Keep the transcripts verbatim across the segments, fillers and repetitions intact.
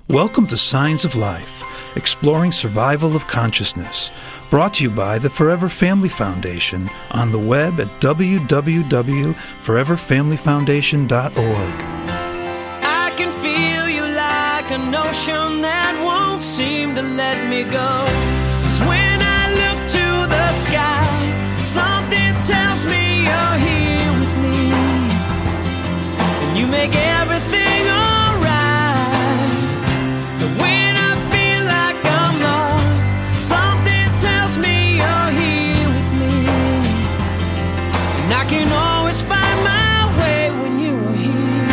Welcome to Signs of Life, exploring survival of consciousness, brought to you by the Forever Family Foundation on the web at w w w dot forever family foundation dot org. I can feel you like an ocean that won't seem to let me go. 'Cause when I look to the sky, something tells me you're here with me, and you make everything alright. But when I feel like I'm lost, something tells me you're here with me, and I can always find my way when you are here.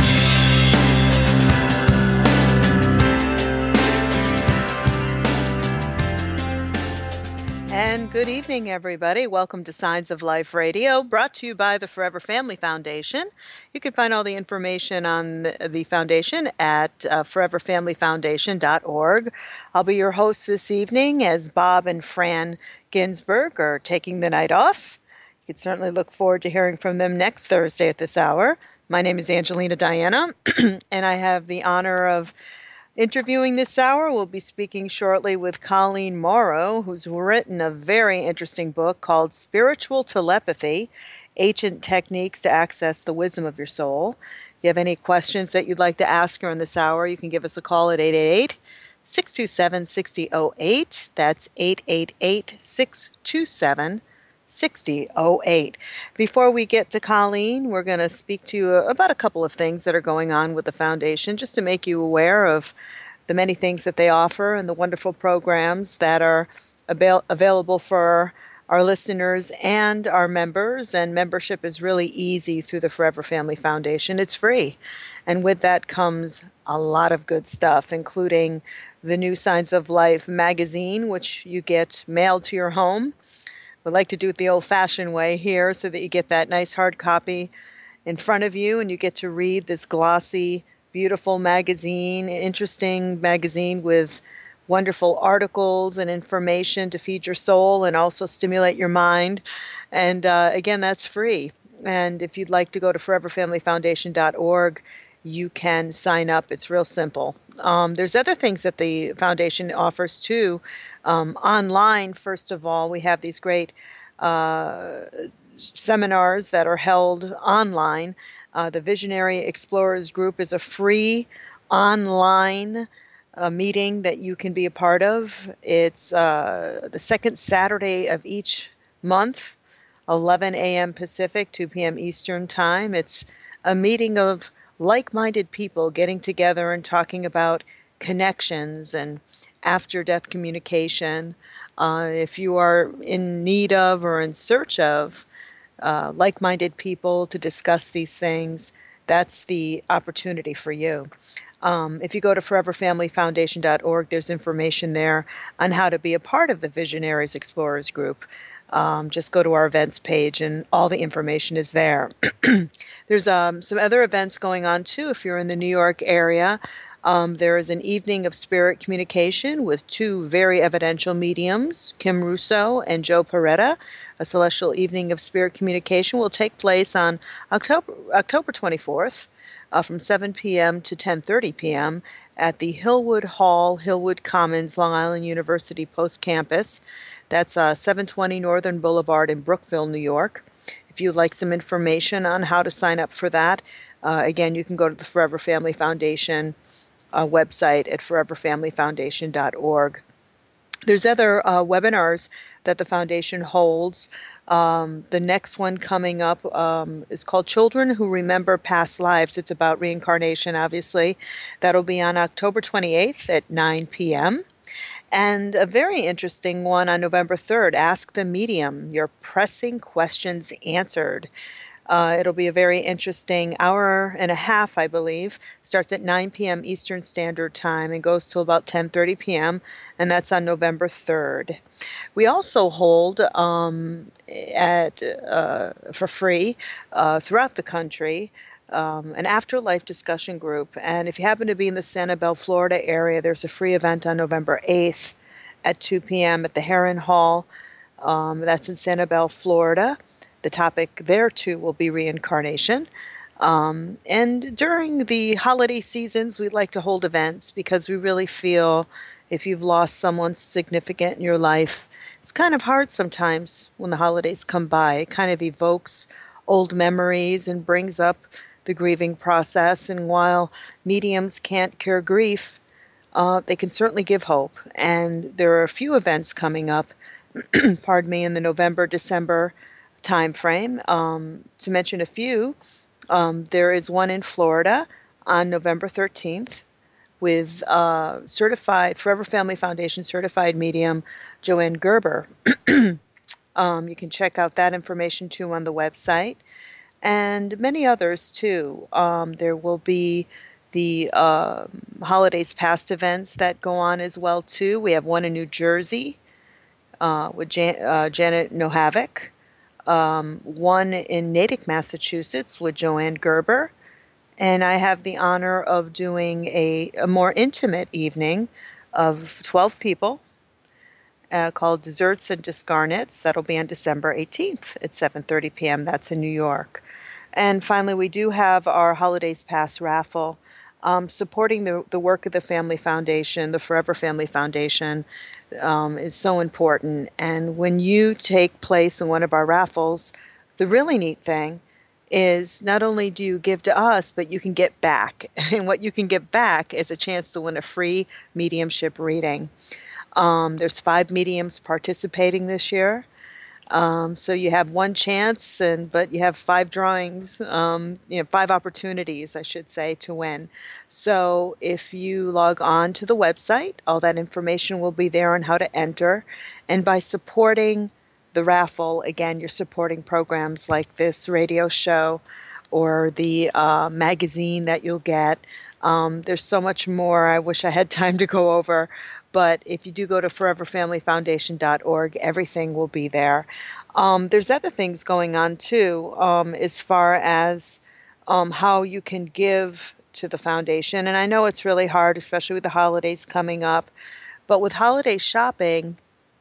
And good evening, everybody. Welcome to Signs of Life Radio, brought to you by the Forever Family Foundation. You can find all the information on the, the foundation at uh, forever family foundation dot org. I'll be your host this evening as Bob and Fran Ginsberg are taking the night off. You can certainly look forward to hearing from them next Thursday at this hour. My name is Angelina Diana, and I have the honor of interviewing this hour. We'll be speaking shortly with Colleen Morrow, who's written a very interesting book called Spiritual Telepathy, Ancient Techniques to Access the Wisdom of Your Soul. If you have any questions that you'd like to ask her in this hour, you can give us a call at eight eight eight, six two seven, six zero zero eight. That's eight eight eight, six two seven, six zero zero eight. Before we get to Colleen, we're going to speak to you about a couple of things that are going on with the foundation, just to make you aware of the many things that they offer and the wonderful programs that are avail- available for our listeners and our members. And membership is really easy through the Forever Family Foundation. It's free. And with that comes a lot of good stuff, including the new Signs of Life magazine, which you get mailed to your home. We like to do it the old-fashioned way here so that you get that nice hard copy in front of you and you get to read this glossy, beautiful magazine, interesting magazine with wonderful articles and information to feed your soul and also stimulate your mind. And uh, again, that's free. And if you'd like to go to forever family foundation dot org, you can sign up. It's real simple. Um, there's other things that the foundation offers too. Um, online, first of all, we have these great uh, seminars that are held online. Uh, the Visionary Explorers Group is a free online uh, meeting that you can be a part of. It's uh, the second Saturday of each month, eleven a.m. Pacific, two p.m. Eastern Time. It's a meeting of like-minded people getting together and talking about connections and after-death communication. Uh, if you are in need of or in search of uh, like-minded people to discuss these things, that's the opportunity for you. Um, if you go to forever family foundation dot org, there's information there on how to be a part of the Visionaries Explorers Group. Um, just go to our events page and all the information is there. There's um, some other events going on too. If you're in the New York area, um, there is an evening of spirit communication with two very evidential mediums, Kim Russo and Joe Peretta. A celestial evening of spirit communication will take place on October October twenty-fourth uh, from seven p.m. to ten thirty p.m. at the Hillwood Hall, Hillwood Commons, Long Island University Post Campus. That's uh, seven twenty Northern Boulevard in Brookville, New York. If you'd like some information on how to sign up for that, uh, again, you can go to the Forever Family Foundation uh, website at forever family foundation dot org. There's other uh, webinars that the foundation holds. Um, the next one coming up um, is called Children Who Remember Past Lives. It's about reincarnation, obviously. That'll be on October twenty-eighth at nine p.m. And a very interesting one on November third, Ask the Medium, Your Pressing Questions Answered. Uh, it'll be a very interesting hour and a half, I believe. Starts at nine p.m. Eastern Standard Time and goes till about ten thirty p.m., and that's on November third. We also hold um, at uh, for free uh, throughout the country Um, an afterlife discussion group. And if you happen to be in the Sanibel, Florida area, there's a free event on November eighth at two p.m. at the Heron Hall. Um, that's in Sanibel, Florida. The topic there, too, will be reincarnation. Um, and during the holiday seasons, we like to hold events because we really feel if you've lost someone significant in your life, it's kind of hard sometimes when the holidays come by. It kind of evokes old memories and brings up the grieving process. And while mediums can't cure grief, uh, they can certainly give hope. And there are a few events coming up, pardon me, in the November, December time frame. Um, to mention a few, um, there is one in Florida on November thirteenth with uh, certified, Forever Family Foundation certified medium Joanne Gerber. um, you can check out that information too on the website. And many others too. Um, there will be the uh, holidays past events that go on as well too. We have one in New Jersey uh, with Jan- uh, Janet Nohavik, um, one in Natick, Massachusetts with Joanne Gerber, and I have the honor of doing a, a more intimate evening of twelve people uh, called Desserts and Discarnates. That'll be on December eighteenth at seven thirty p.m. That's in New York. And finally, we do have our Holidays Pass raffle, um, supporting the, the work of the Family Foundation, the Forever Family Foundation, um, is so important. And when you take place in one of our raffles, the really neat thing is not only do you give to us, but you can get back. And what you can get back is a chance to win a free mediumship reading. Um, there's five mediums participating this year. Um, so you have one chance, and but you have five drawings, um, you know, five opportunities, I should say, to win. So if you log on to the website, all that information will be there on how to enter. And by supporting the raffle, again, you're supporting programs like this radio show or the uh, magazine that you'll get. Um, there's so much more I wish I had time to go over. But if you do go to forever family foundation dot org, everything will be there. Um, there's other things going on, too, um, as far as um, how you can give to the foundation. And I know it's really hard, especially with the holidays coming up. But with holiday shopping,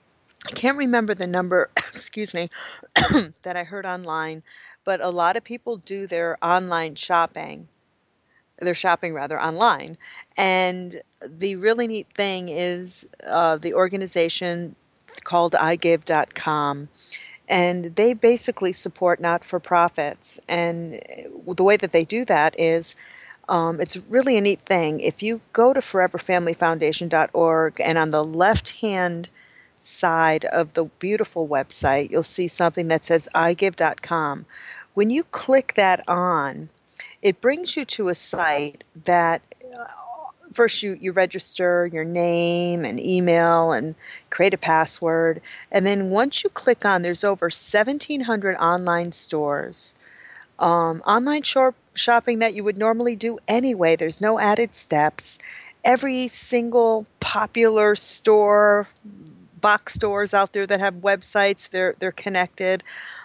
I can't remember the number, excuse me, that I heard online. But a lot of people do their online shopping. They're shopping rather online. And the really neat thing is uh, the organization called i give dot com. And they basically support not-for-profits. And the way that they do that is um, it's really a neat thing. If you go to forever family foundation dot org and on the left-hand side of the beautiful website, you'll see something that says i give dot com. When you click that on, it brings you to a site that uh, first you, you register your name and email and create a password. And then once you click on, there's over seventeen hundred online stores, um, online shop, shopping that you would normally do anyway. There's no added steps. Every single popular store, box stores out there that have websites, they're they're connected.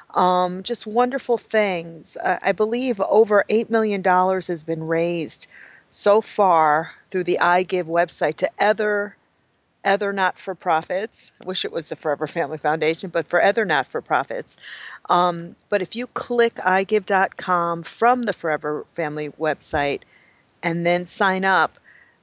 Um, just wonderful things. Uh, I believe over eight million dollars has been raised so far through the iGive website to other other not-for-profits. I wish it was the Forever Family Foundation, but for other not-for-profits. Um, but if you click i give dot com from the Forever Family website and then sign up,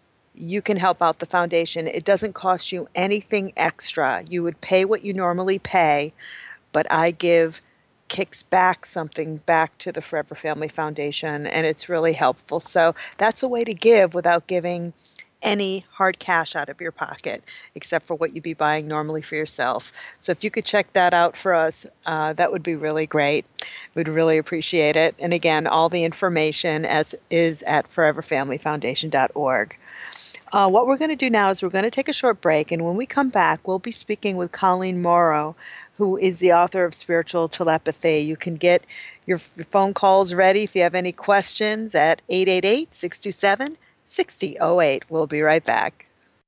you can help out the foundation. It doesn't cost you anything extra. You would pay what you normally pay, but iGive kicks back something back to the Forever Family Foundation, and it's really helpful. So that's a way to give without giving any hard cash out of your pocket, except for what you'd be buying normally for yourself. So if you could check that out for us, uh, that would be really great. We'd really appreciate it. And again, all the information as is at forever family foundation dot org. Uh, what we're going to do now is we're going to take a short break, and when we come back, we'll be speaking with Colleen Morrow, who is the author of Spiritual Telepathy. You can get your, your phone calls ready if you have any questions at eight eight eight, six two seven, six zero zero eight. We'll be right back.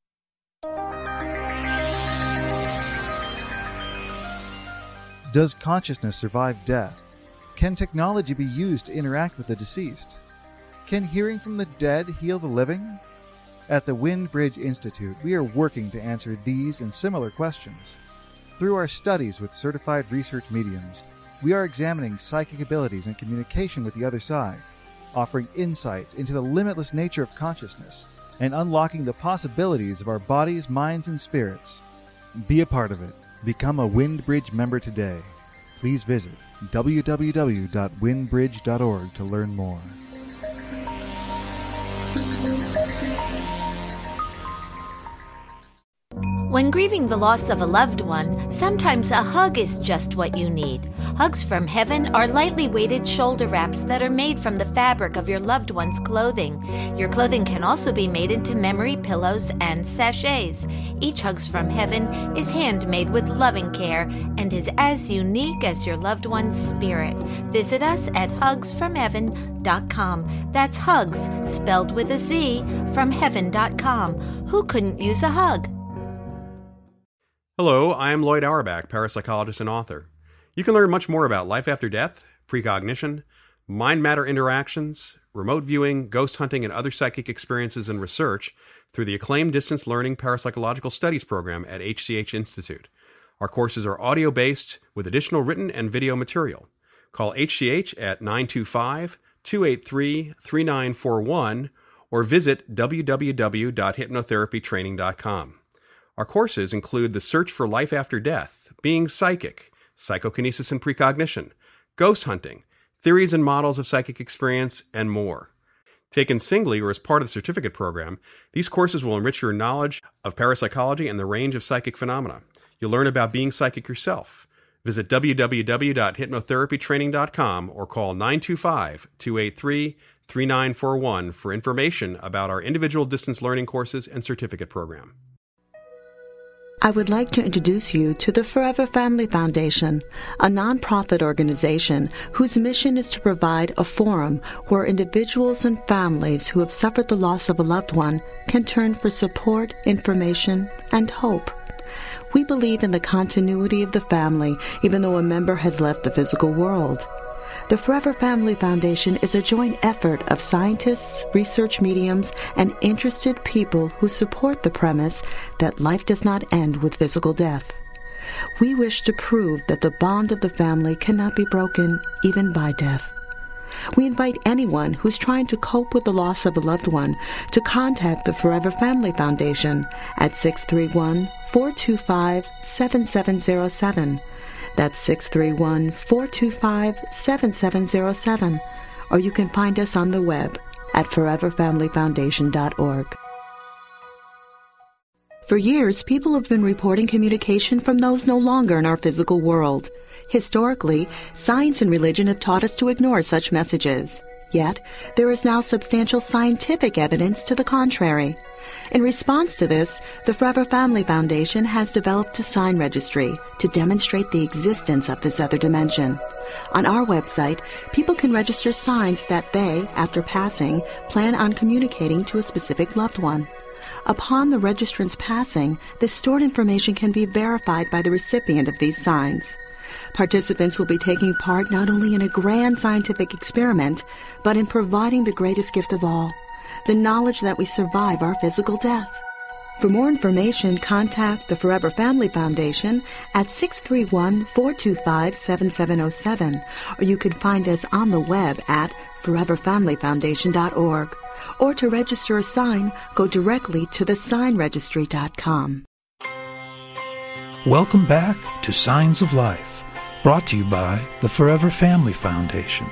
Does consciousness survive death? Can technology be used to interact with the deceased? Can hearing from the dead heal the living? At the Wind Bridge Institute, we are working to answer these and similar questions. Through our studies with certified research mediums, we are examining psychic abilities and communication with the other side, offering insights into the limitless nature of consciousness and unlocking the possibilities of our bodies, minds, and spirits. Be a part of it. Become a WindBridge member today. Please visit w w w dot windbridge dot org to learn more. When grieving the loss of a loved one, sometimes a hug is just what you need. Hugs from Heaven are lightly weighted shoulder wraps that are made from the fabric of your loved one's clothing. Your clothing can also be made into memory pillows and sachets. Each Hugs from Heaven is handmade with loving care and is as unique as your loved one's spirit. Visit us at hugs from heaven dot com. That's hugs, spelled with a Z, from heaven dot com. Who couldn't use a hug? Hello, I am Lloyd Auerbach, parapsychologist and author. You can learn much more about life after death, precognition, mind-matter interactions, remote viewing, ghost hunting, and other psychic experiences and research through the acclaimed Distance Learning Parapsychological Studies program at H C H Institute. Our courses are audio-based with additional written and video material. Call H C H at nine two five, two eight three, three nine four one or visit w w w dot hypnotherapy training dot com. Our courses include The Search for Life After Death, Being Psychic, Psychokinesis and Precognition, Ghost Hunting, Theories and Models of Psychic Experience, and more. Taken singly or as part of the certificate program, these courses will enrich your knowledge of parapsychology and the range of psychic phenomena. You'll learn about being psychic yourself. Visit w w w dot hypnotherapy training dot com or call nine two five, two eight three, three nine four one for information about our individual distance learning courses and certificate program. I would like to introduce you to the Forever Family Foundation, a nonprofit organization whose mission is to provide a forum where individuals and families who have suffered the loss of a loved one can turn for support, information, and hope. We believe in the continuity of the family, even though a member has left the physical world. The Forever Family Foundation is a joint effort of scientists, research mediums, and interested people who support the premise that life does not end with physical death. We wish to prove that the bond of the family cannot be broken even by death. We invite anyone who's trying to cope with the loss of a loved one to contact the Forever Family Foundation at six three one, four two five, seven seven zero seven. That's six three one, four two five, seven seven zero seven. Or you can find us on the web at forever family foundation dot org. For years, people have been reporting communication from those no longer in our physical world. Historically, science and religion have taught us to ignore such messages. Yet, there is now substantial scientific evidence to the contrary. In response to this, the Forever Family Foundation has developed a sign registry to demonstrate the existence of this other dimension. On our website, people can register signs that they, after passing, plan on communicating to a specific loved one. Upon the registrant's passing, the stored information can be verified by the recipient of these signs. Participants will be taking part not only in a grand scientific experiment, but in providing the greatest gift of all, the knowledge that we survive our physical death. For more information, contact the Forever Family Foundation at six three one, four two five, seven seven zero seven, or you can find us on the web at forever family foundation dot org. Or to register a sign, go directly to the sign registry dot com. Welcome back to Signs of Life, brought to you by the Forever Family Foundation.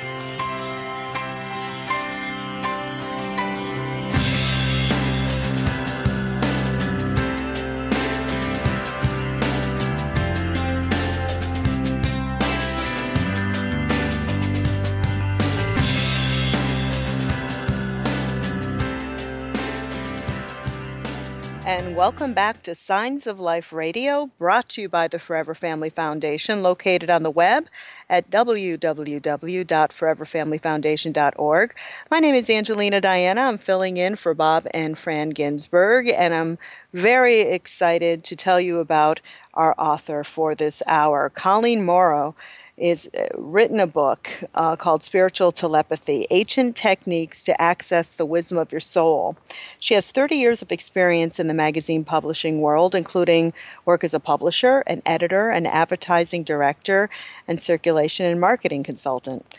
And welcome back to Signs of Life Radio, brought to you by the Forever Family Foundation, located on the web at w w w dot forever family foundation dot org. My name is Angelina Diana. I'm filling in for Bob and Fran Ginsberg, and I'm very excited to tell you about our author for this hour. Colleen Morrow is written a book uh, called Spiritual Telepathy, Ancient Techniques to Access the Wisdom of Your Soul. She has thirty years of experience in the magazine publishing world, including work as a publisher, an editor, an advertising director, and circulation and marketing consultant.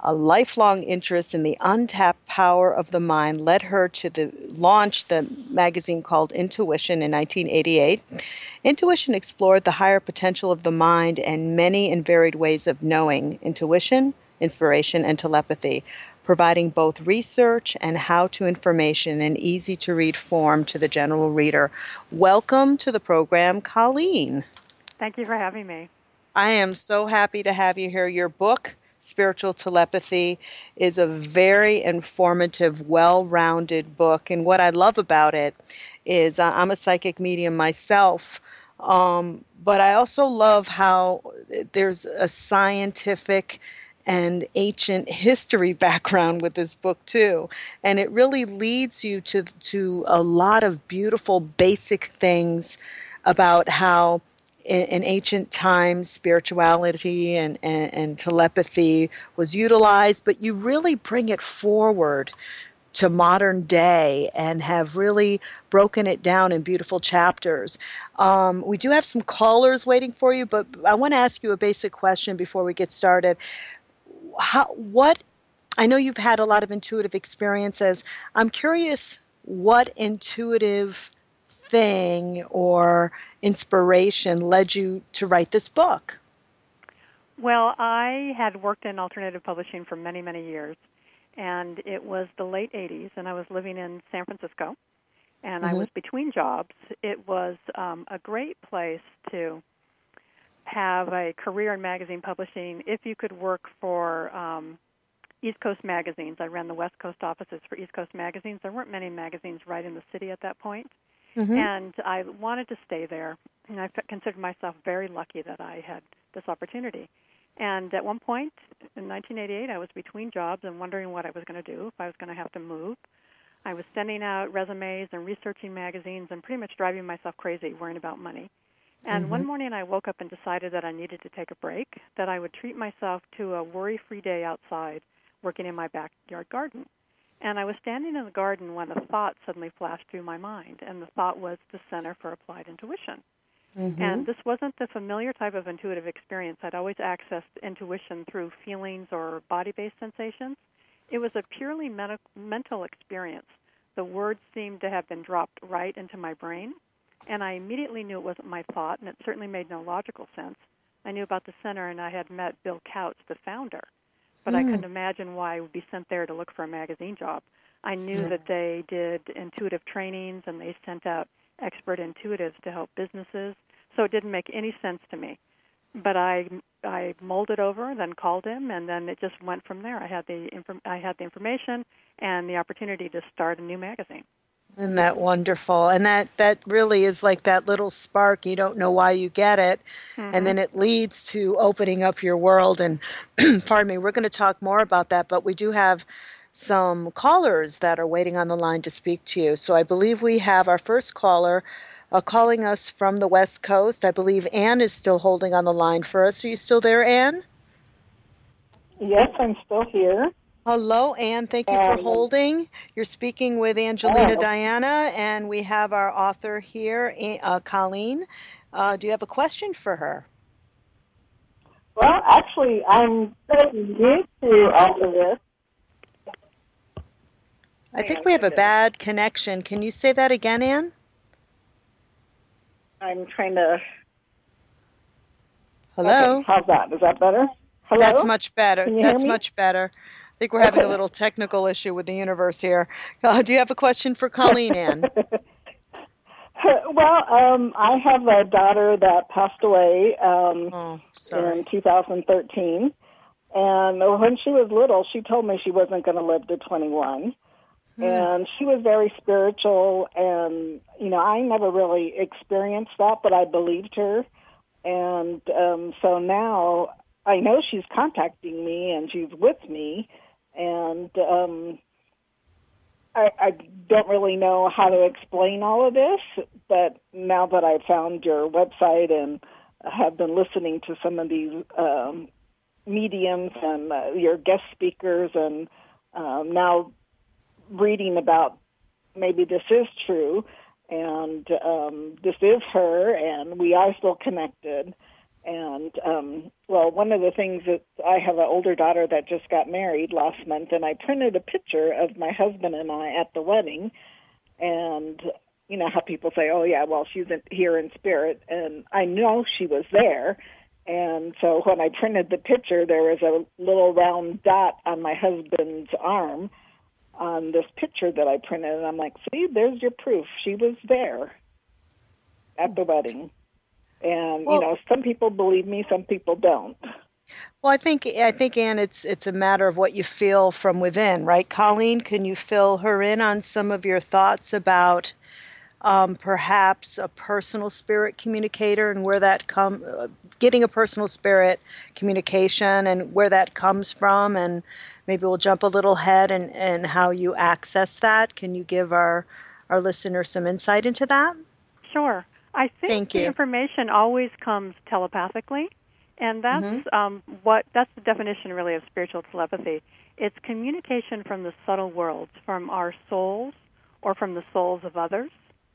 A lifelong interest in the untapped power of the mind led her to the launch the magazine called Intuition in nineteen eighty-eight. Intuition explored the higher potential of the mind and many and varied ways of knowing, intuition, inspiration, and telepathy, providing both research and how-to information in easy-to-read form to the general reader. Welcome to the program, Colleen. Thank you for having me. I am so happy to have you here. Your book, Spiritual Telepathy, is a very informative, well-rounded book. And what I love about it is uh, I'm a psychic medium myself, um, but I also love how there's a scientific and ancient history background with this book too. And it really leads you to, to a lot of beautiful basic things about how in, in ancient times spirituality and, and, and telepathy was utilized, but you really bring it forward to modern day and have really broken it down in beautiful chapters. Um, we do have some callers waiting for you, but I want to ask you a basic question before we get started. How, what, I know you've had a lot of intuitive experiences. I'm curious what intuitive thing or inspiration led you to write this book? Well, I had worked in alternative publishing for many, many years, and it was the late eighties, and I was living in San Francisco, and mm-hmm. I was between jobs. It was um, a great place to have a career in magazine publishing if you could work for um, East Coast magazines. I ran the West Coast offices for East Coast magazines. There weren't many magazines right in the city at that point. Mm-hmm. And I wanted to stay there, and I considered myself very lucky that I had this opportunity. And at one point in nineteen eighty-eight, I was between jobs and wondering what I was going to do, if I was going to have to move. I was sending out resumes and researching magazines and pretty much driving myself crazy, worrying about money. And mm-hmm. one morning I woke up and decided that I needed to take a break, that I would treat myself to a worry-free day outside working in my backyard garden. And I was standing in the garden when a thought suddenly flashed through my mind, and the thought was the Center for Applied Intuition. Mm-hmm. And this wasn't the familiar type of intuitive experience. I'd always accessed intuition through feelings or body-based sensations. It was a purely men- mental experience. The words seemed to have been dropped right into my brain, and I immediately knew it wasn't my thought, and it certainly made no logical sense. I knew about the center, and I had met Bill Couch, the founder. But mm. I couldn't imagine why I would be sent there to look for a magazine job. I knew mm. that they did intuitive trainings and they sent out expert intuitives to help businesses, so it didn't make any sense to me. But I I molded over, then called him, and then it just went from there. I had the inf- I had the information and the opportunity to start a new magazine. Isn't that wonderful? And that, that really is like that little spark. You don't know why you get it. Mm-hmm. And then it leads to opening up your world. And pardon me, we're going to talk more about that. But we do have some callers that are waiting on the line to speak to you. So I believe we have our first caller uh, calling us from the West Coast. I believe Anne is still holding on the line for us. Are you still there, Anne? Yes, I'm still here. Hello, Anne. Thank you for holding. You're speaking with Angelina oh. Diana, and we have our author here, uh, Colleen. Uh, do you have a question for her? Well, actually, I'm so new to all of this. I think we have a bad connection. Can you say that again, Anne? I'm trying to... Hello? Okay, how's that? Is that better? Hello? That's much better. Can you That's hear me? much better. I think we're having a little technical issue with the universe here. Uh, do you have a question for Colleen, Ann? Well, um, I have a daughter that passed away um, oh, sorry. in two thousand thirteen. And when she was little, she told me she wasn't going to live to twenty-one. Hmm. And she was very spiritual. And, you know, I never really experienced that, but I believed her. And um, so now I know she's contacting me and she's with me. And um, I, I don't really know how to explain all of this, but now that I've found your website and have been listening to some of these um, mediums and uh, your guest speakers and um, now reading about maybe this is true and um, this is her and we are still connected. And um, well, one of the things that I have an older daughter that just got married last month, and I printed a picture of my husband and I at the wedding. And you know how people say, oh, yeah, well, she's in, here in spirit. And I know she was there. And so when I printed the picture, there was a little round dot on my husband's arm on this picture that I printed. And I'm like, see, there's your proof. She was there at the wedding. And, well, you know, some people believe me, some people don't. Well, I think, I think, Ann, it's it's a matter of what you feel from within, right? Colleen, can you fill her in on some of your thoughts about um, perhaps a personal spirit communicator and where that come, uh, getting a personal spirit communication and where that comes from? And maybe we'll jump a little ahead and, and how you access that. Can you give our, our listeners some insight into that? Sure. I think Thank the you. information always comes telepathically, and that's Mm-hmm. um, what that's the definition really of spiritual telepathy. It's communication from the subtle worlds, from our souls or from the souls of others.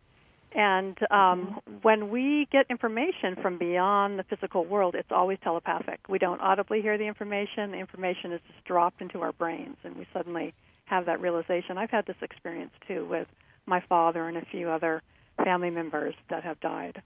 And um, mm-hmm. when we get information from beyond the physical world, it's always telepathic. We don't audibly hear the information. The information is just dropped into our brains, and we suddenly have that realization. I've had this experience, too, with my father and a few other family members that have died.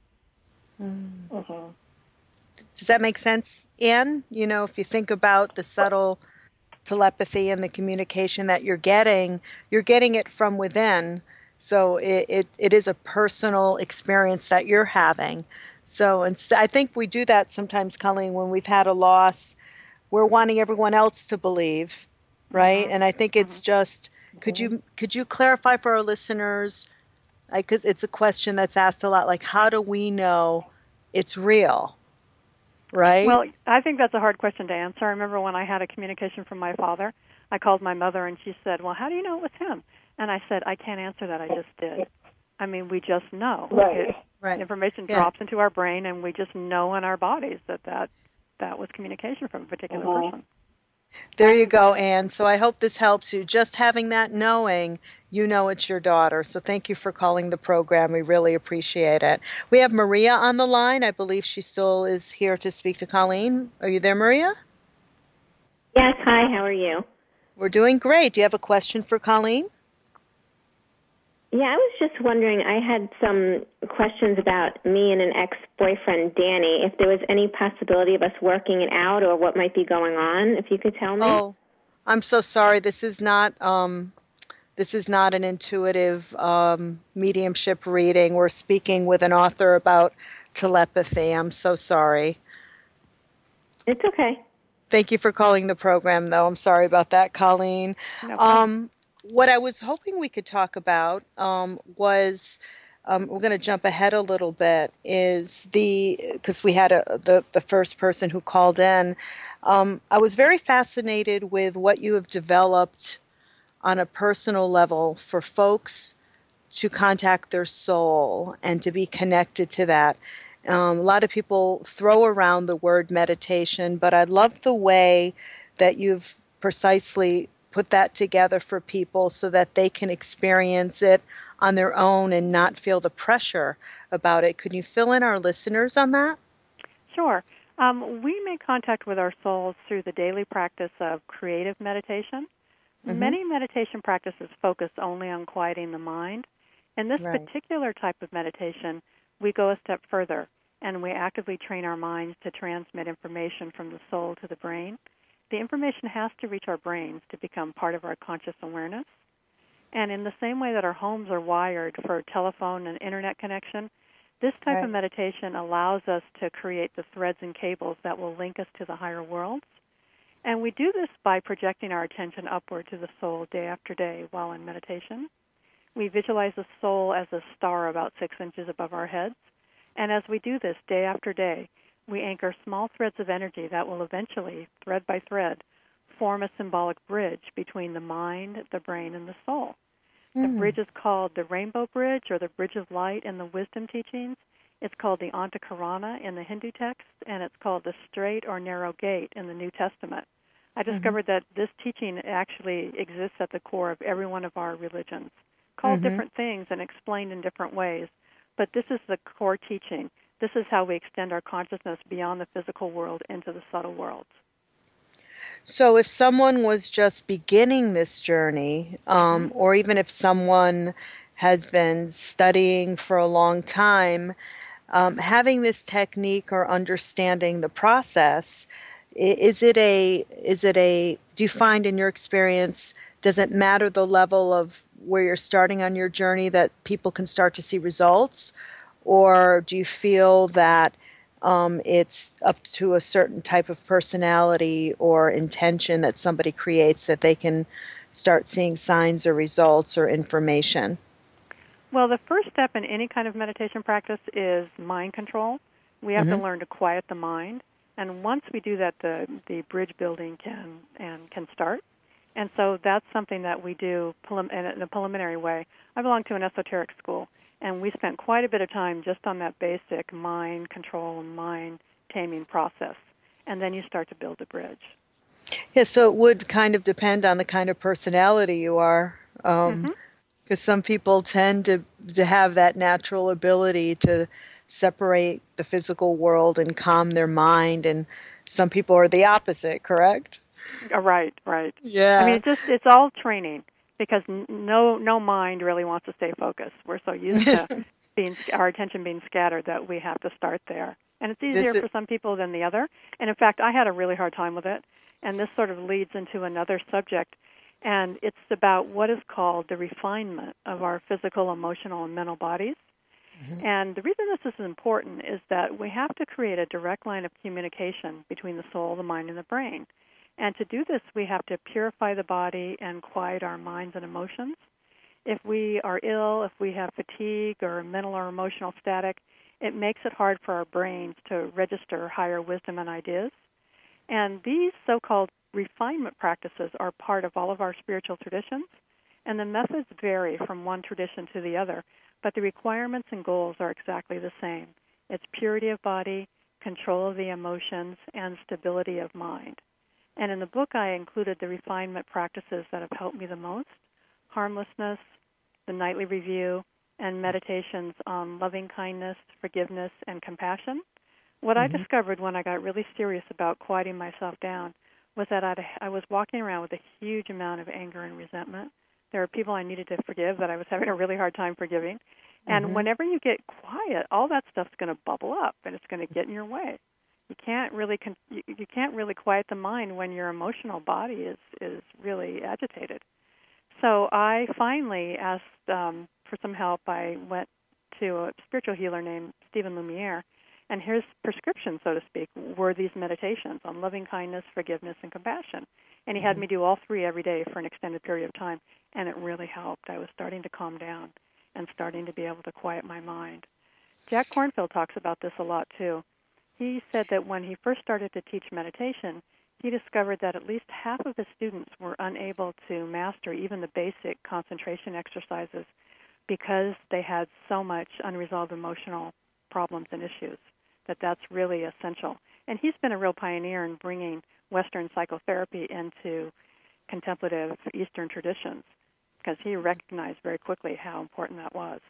Mm-hmm. Does that make sense, Ann? You know, if you think about the subtle telepathy and the communication that you're getting, you're getting it from within. So it, it, it is a personal experience that you're having. So inst- I think we do that sometimes, Colleen, when we've had a loss. We're wanting everyone else to believe, right? Mm-hmm. And I think it's mm-hmm. just, could mm-hmm. you could you clarify for our listeners, because it's a question that's asked a lot, like, how do we know it's real, right? Well, I think that's a hard question to answer. I remember when I had a communication from my father, I called my mother, and she said, well, how do you know it was him? And I said, I can't answer that. I just did. I mean, we just know. Right. It, right. Information yeah. drops into our brain, and we just know in our bodies that that, that was communication from a particular uh-huh. person. There you go, Ann. So I hope this helps you. Just having that knowing, you know it's your daughter. So thank you for calling the program. We really appreciate it. We have Maria on the line. I believe she still is here to speak to Colleen. Are you there, Maria? Yes. Hi, how are you? We're doing great. Do you have a question for Colleen? Yeah, I was just wondering, I had some questions about me and an ex-boyfriend, Danny, if there was any possibility of us working it out or what might be going on, if you could tell me. Oh, I'm so sorry. This is not um, this is not an intuitive um, mediumship reading. We're speaking with an author about telepathy. I'm so sorry. It's okay. Thank you for calling the program, though. I'm sorry about that, Colleen. No problem. Um, what I was hoping we could talk about um, was, um, we're going to jump ahead a little bit, is the, because we had a, the, the first person who called in. Um, I was very fascinated with what you have developed on a personal level for folks to contact their soul and to be connected to that. Um, a lot of people throw around the word meditation, but I love the way that you've precisely put that together for people so that they can experience it on their own and not feel the pressure about it. Could you fill in our listeners on that? Sure. Um, we make contact with our souls through the daily practice of creative meditation. Mm-hmm. Many meditation practices focus only on quieting the mind. In this right. particular type of meditation, we go a step further, and we actively train our minds to transmit information from the soul to the brain. The information has to reach our brains to become part of our conscious awareness. And in the same way that our homes are wired for telephone and internet connection, this type right. of meditation allows us to create the threads and cables that will link us to the higher worlds. And we do this by projecting our attention upward to the soul day after day while in meditation. We visualize the soul as a star about six inches above our heads. And as we do this day after day, we anchor small threads of energy that will eventually, thread by thread, form a symbolic bridge between the mind, the brain, and the soul. Mm. The bridge is called the Rainbow Bridge or the Bridge of Light in the Wisdom Teachings. It's called the Antakarana in the Hindu text, and it's called the Straight or Narrow Gate in the New Testament. I discovered mm-hmm. that this teaching actually exists at the core of every one of our religions, called mm-hmm. different things and explained in different ways. But this is the core teaching, this is how we extend our consciousness beyond the physical world into the subtle worlds. So if someone was just beginning this journey, um, Mm-hmm. or even if someone has been studying for a long time, um, having this technique or understanding the process, i- is it a, is it a, do you find in your experience, does it matter the level of where you're starting on your journey that people can start to see results? Or do you feel that um, it's up to a certain type of personality or intention that somebody creates that they can start seeing signs or results or information? Well, the first step in any kind of meditation practice is mind control. We have Mm-hmm. to learn to quiet the mind, and once we do that, the the bridge building can and can start. And so that's something that we do prelim- in a preliminary way. I belong to an esoteric school, and we spent quite a bit of time just on that basic mind control and mind taming process, and then you start to build a bridge. Yeah, so it would kind of depend on the kind of personality you are. Um, Mm-hmm. because some people tend to to have that natural ability to separate the physical world and calm their mind, and some people are the opposite, correct? Uh, Right, right. Yeah. I mean, it's just it's all training because n- no no mind really wants to stay focused. We're so used to being our attention being scattered that we have to start there. And it's easier This is- for some people than the other. And in fact, I had a really hard time with it. And this sort of leads into another subject, and it's about what is called the refinement of our physical, emotional, and mental bodies. Mhm. And the reason this is important is that we have to create a direct line of communication between the soul, the mind, and the brain. And to do this, we have to purify the body and quiet our minds and emotions. If we are ill, if we have fatigue or mental or emotional static, it makes it hard for our brains to register higher wisdom and ideas. And these so-called refinement practices are part of all of our spiritual traditions, and the methods vary from one tradition to the other, but the requirements and goals are exactly the same. It's purity of body, control of the emotions, and stability of mind. And in the book, I included the refinement practices that have helped me the most: harmlessness, the nightly review, and meditations on loving kindness, forgiveness, and compassion. What Mm-hmm. I discovered when I got really serious about quieting myself down was that I'd, I was walking around with a huge amount of anger and resentment. There are people I needed to forgive that I was having a really hard time forgiving. And Mhm. whenever you get quiet, all that stuff's going to bubble up, and it's going to get in your way. You can't really con- you, you can't really quiet the mind when your emotional body is is really agitated. So I finally asked um, for some help. I went to a spiritual healer named Stephen Lumiere, and his prescription, so to speak, were these meditations on loving kindness, forgiveness, and compassion. And he had me do all three every day for an extended period of time, and it really helped. I was starting to calm down and starting to be able to quiet my mind. Jack Kornfield talks about this a lot, too. He said that when he first started to teach meditation, he discovered that at least half of his students were unable to master even the basic concentration exercises because they had so much unresolved emotional problems and issues, that that's really essential. And he's been a real pioneer in bringing Western psychotherapy into contemplative Eastern traditions because he recognized very quickly how important that was.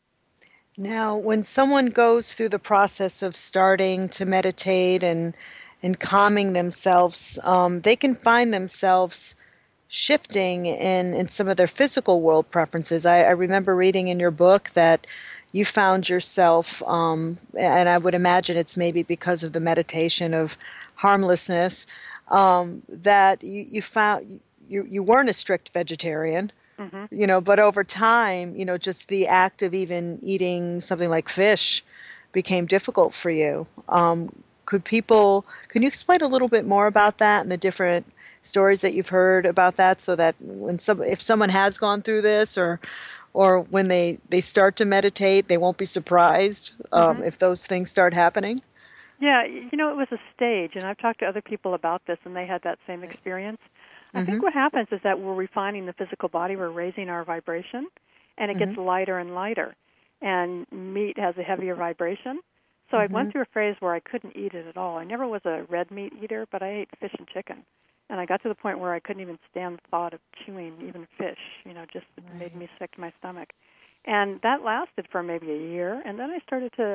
Now, when someone goes through the process of starting to meditate and and calming themselves, um, they can find themselves shifting in, in some of their physical world preferences. I, I remember reading in your book that you found yourself, um, and I would imagine it's maybe because of the meditation of harmlessness, um, that you, you found you, you weren't a strict vegetarian. Mm-hmm. You know, but over time, you know, just the act of even eating something like fish became difficult for you. Um, could people, can you explain a little bit more about that and the different stories that you've heard about that, so that when some, if someone has gone through this, or, or when they, they start to meditate, they won't be surprised um, Mm-hmm. if those things start happening? Yeah, you know, it was a stage, and I've talked to other people about this, and they had that same experience. I Mm-hmm. think what happens is that we're refining the physical body, we're raising our vibration, and it Mm-hmm. gets lighter and lighter. And meat has a heavier vibration. So Mm-hmm. I went through a phase where I couldn't eat it at all. I never was a red meat eater, but I ate fish and chicken. And I got to the point where I couldn't even stand the thought of chewing even fish. You know, just it made me sick to my stomach. And that lasted for maybe a year, and then I started to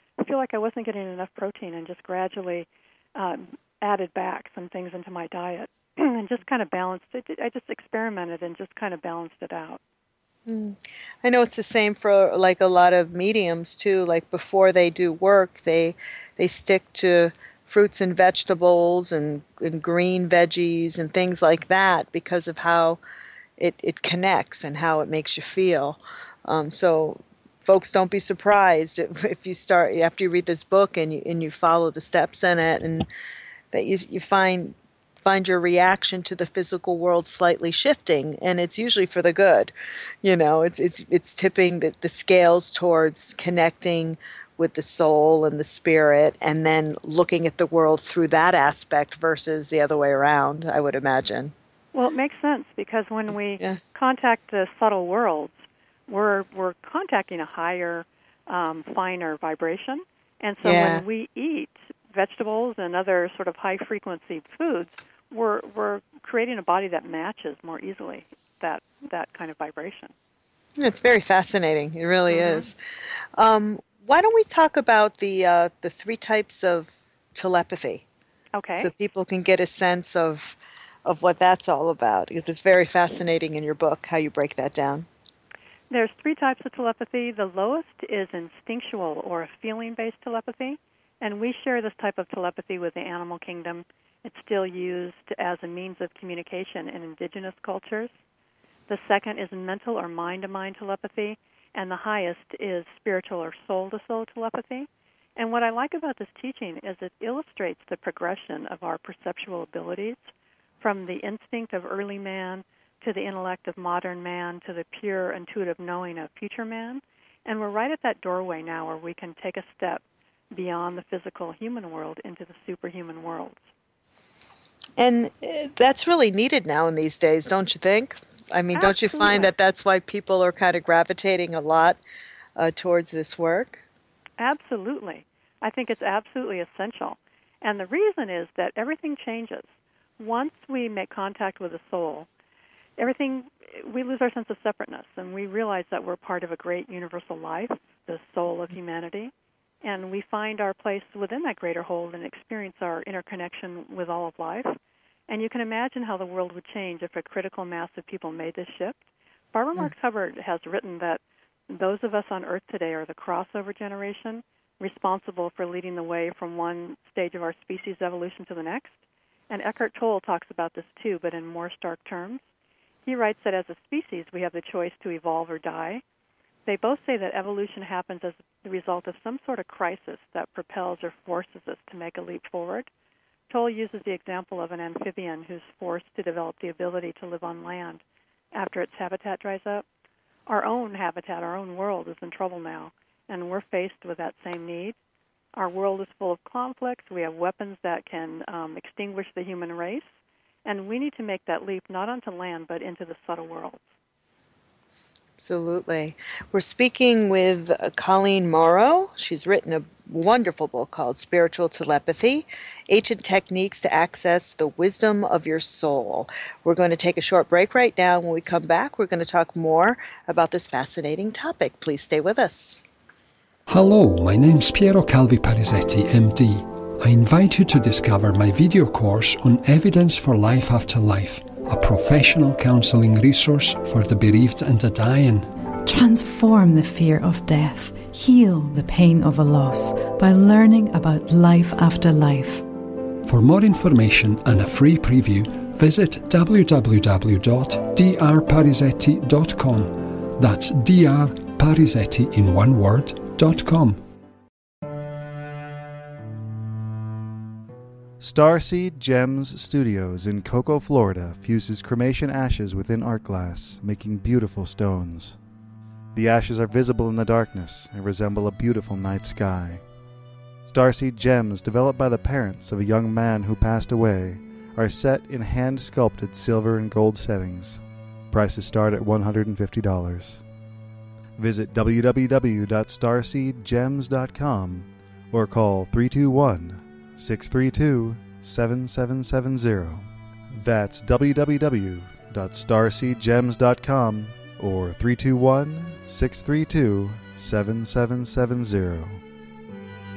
feel like I wasn't getting enough protein and just gradually um, added back some things into my diet and just kind of balanced it. I just experimented and just kind of balanced it out. Mm. I know it's the same for like a lot of mediums too. Like before they do work, they they stick to fruits and vegetables and, and green veggies and things like that because of how it, it connects and how it makes you feel. Um, so folks, don't be surprised if, if you start after you read this book and you and you follow the steps in it, and that you you find find your reaction to the physical world slightly shifting, and it's usually for the good. You know, it's it's it's tipping the, the scales towards connecting with the soul and the spirit, and then looking at the world through that aspect versus the other way around, I would imagine. Well, it makes sense because when we yeah. contact the subtle worlds, we're we're contacting a higher, um, finer vibration. And so yeah. when we eat vegetables and other sort of high-frequency foods, we're we're creating a body that matches more easily that that kind of vibration. It's very fascinating. It really mm-hmm. is. Um, why don't we talk about the uh, the three types of telepathy? Okay. So people can get a sense of of what that's all about, because it's very fascinating in your book how you break that down. There's three types of telepathy. The lowest is instinctual or feeling-based telepathy, and we share this type of telepathy with the animal kingdom. It's still used as a means of communication in indigenous cultures. The second is mental or mind-to-mind telepathy, and the highest is spiritual or soul-to-soul telepathy. And what I like about this teaching is it illustrates the progression of our perceptual abilities from the instinct of early man to the intellect of modern man to the pure intuitive knowing of future man. And we're right at that doorway now where we can take a step beyond the physical human world into the superhuman worlds. And that's really needed now in these days, don't you think? I mean, Absolutely. Don't you find that that's why people are kind of gravitating a lot uh, towards this work? Absolutely. I think it's absolutely essential. And the reason is that everything changes. Once we make contact with the soul, everything, we lose our sense of separateness, and we realize that we're part of a great universal life, the soul of humanity, and we find our place within that greater whole and experience our interconnection with all of life. And you can imagine how the world would change if a critical mass of people made this shift. Barbara Marx Hubbard has written that those of us on Earth today are the crossover generation, responsible for leading the way from one stage of our species' evolution to the next. And Eckhart Tolle talks about this too, but in more stark terms. He writes that as a species, we have the choice to evolve or die. They both say that evolution happens as the result of some sort of crisis that propels or forces us to make a leap forward. Tolle uses the example of an amphibian who's forced to develop the ability to live on land after its habitat dries up. Our own habitat, our own world is in trouble now, and we're faced with that same need. Our world is full of conflicts. We have weapons that can um, extinguish the human race, and we need to make that leap not onto land but into the subtle worlds. Absolutely. We're speaking with uh, Colleen Morrow. She's written a wonderful book called Spiritual Telepathy, Ancient Techniques to Access the Wisdom of Your Soul. We're going to take a short break right now. When we come back, we're going to talk more about this fascinating topic. Please stay with us. Hello, my name's Piero Calvi Parisetti, M D. I invite you to discover my video course on Evidence for Life After Life, a professional counseling resource for the bereaved and the dying. Transform the fear of death, heal the pain of a loss by learning about life after life. For more information and a free preview, visit w w w dot d r parisetti dot com. That's D R Parisetti in one word, dot com. Starseed Gems Studios in Cocoa, Florida fuses cremation ashes within art glass, making beautiful stones. The ashes are visible in the darkness and resemble a beautiful night sky. Starseed Gems, developed by the parents of a young man who passed away, are set in hand-sculpted silver and gold settings. Prices start at one hundred fifty dollars. Visit w w w dot starseed gems dot com or call three two one, six three two, seven seven seven zero. That's w w w dot starseed gems dot com or three two one, six three two, seven seven seven zero.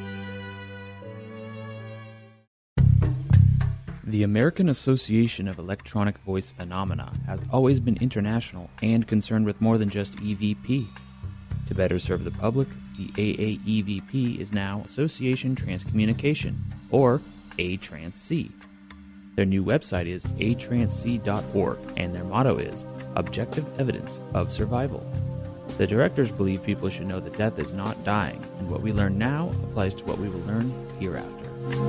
The American Association of Electronic Voice Phenomena has always been international and concerned with more than just E V P. To better serve the public, the A A E V P is now Association Transcommunication, or A Trans C. Their new website is a trans c dot org, and their motto is Objective Evidence of Survival. The directors believe people should know that death is not dying, and what we learn now applies to what we will learn hereafter.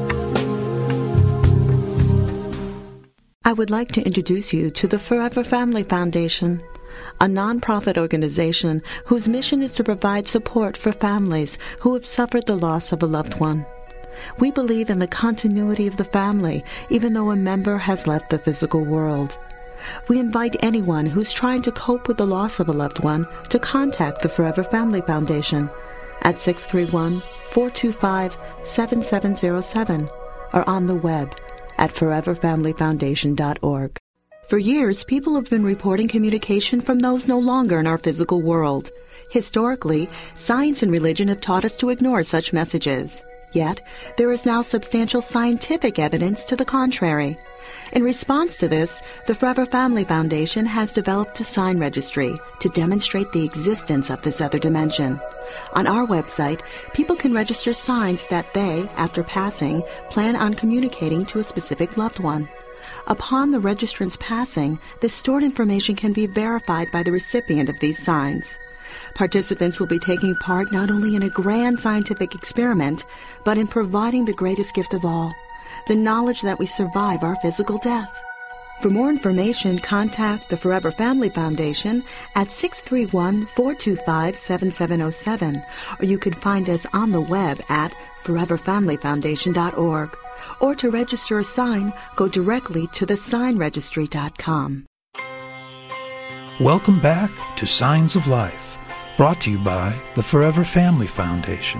I would like to introduce you to the Forever Family Foundation, a nonprofit organization whose mission is to provide support for families who have suffered the loss of a loved one. We believe in the continuity of the family, even though a member has left the physical world. We invite anyone who's trying to cope with the loss of a loved one to contact the Forever Family Foundation at six three one, four two five, seven seven zero seven or on the web at forever family foundation dot org. For years, people have been reporting communication from those no longer in our physical world. Historically, science and religion have taught us to ignore such messages. Yet, there is now substantial scientific evidence to the contrary. In response to this, the Forever Family Foundation has developed a sign registry to demonstrate the existence of this other dimension. On our website, people can register signs that they, after passing, plan on communicating to a specific loved one. Upon the registrant's passing, the stored information can be verified by the recipient of these signs. Participants will be taking part not only in a grand scientific experiment, but in providing the greatest gift of all, the knowledge that we survive our physical death. For more information, contact the Forever Family Foundation at six three one, four two five, seven seven zero seven, or you can find us on the web at forever family foundation dot org. Or to register a sign, go directly to the sign registry dot com. Welcome back to Signs of Life, brought to you by the Forever Family Foundation.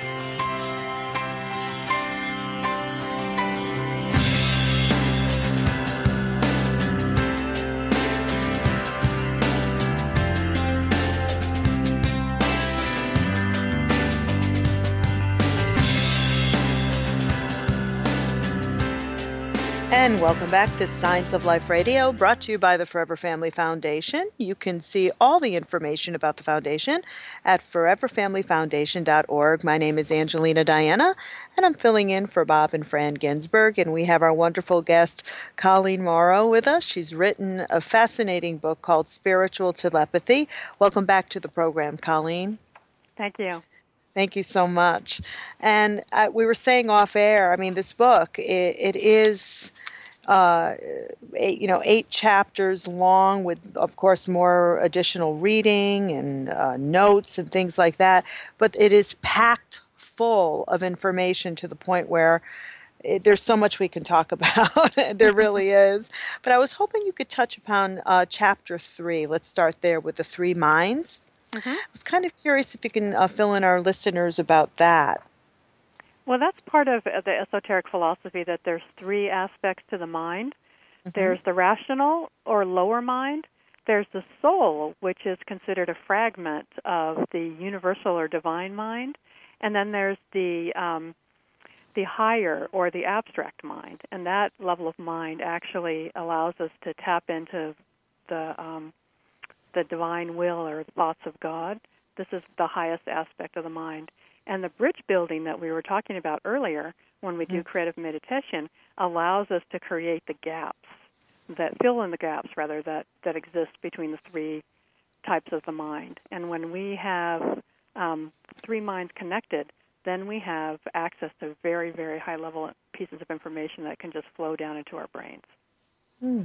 And welcome back to Signs of Life Radio, brought to you by the Forever Family Foundation. You can see all the information about the foundation at forever family foundation dot org. My name is Angelina Diana, and I'm filling in for Bob and Fran Ginsberg. And we have our wonderful guest, Colleen Morrow, with us. She's written a fascinating book called Spiritual Telepathy. Welcome back to the program, Colleen. Thank you. Thank you so much. And uh, we were saying off air, I mean, this book, it, it is, uh, eight, you know, eight chapters long with, of course, more additional reading and uh, notes and things like that. But it is packed full of information to the point where it, there's so much we can talk about. There really is. But I was hoping you could touch upon uh, chapter three. Let's start there with the three minds. Mm-hmm. I was kind of curious if you can uh, fill in our listeners about that. Well, that's part of the esoteric philosophy, that there's three aspects to the mind. Mm-hmm. There's the rational or lower mind. There's the soul, which is considered a fragment of the universal or divine mind. And then there's the um, the higher or the abstract mind. And that level of mind actually allows us to tap into the um, the divine will or thoughts of God. This is the highest aspect of the mind. And the bridge building that we were talking about earlier, when we do creative meditation, allows us to create the gaps, that fill in the gaps, rather, that, that exist between the three types of the mind. And when we have um, three minds connected, then we have access to very, very high-level pieces of information that can just flow down into our brains. Hmm.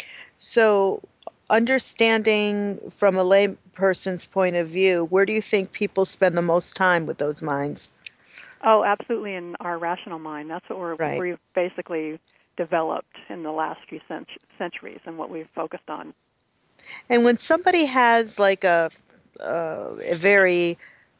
So, understanding from a lay person's point of view, where do you think people spend the most time with those minds? Oh, absolutely in our rational mind. That's what we're, right. we've basically developed in the last few cent- centuries and what we've focused on. And when somebody has like a, uh, a very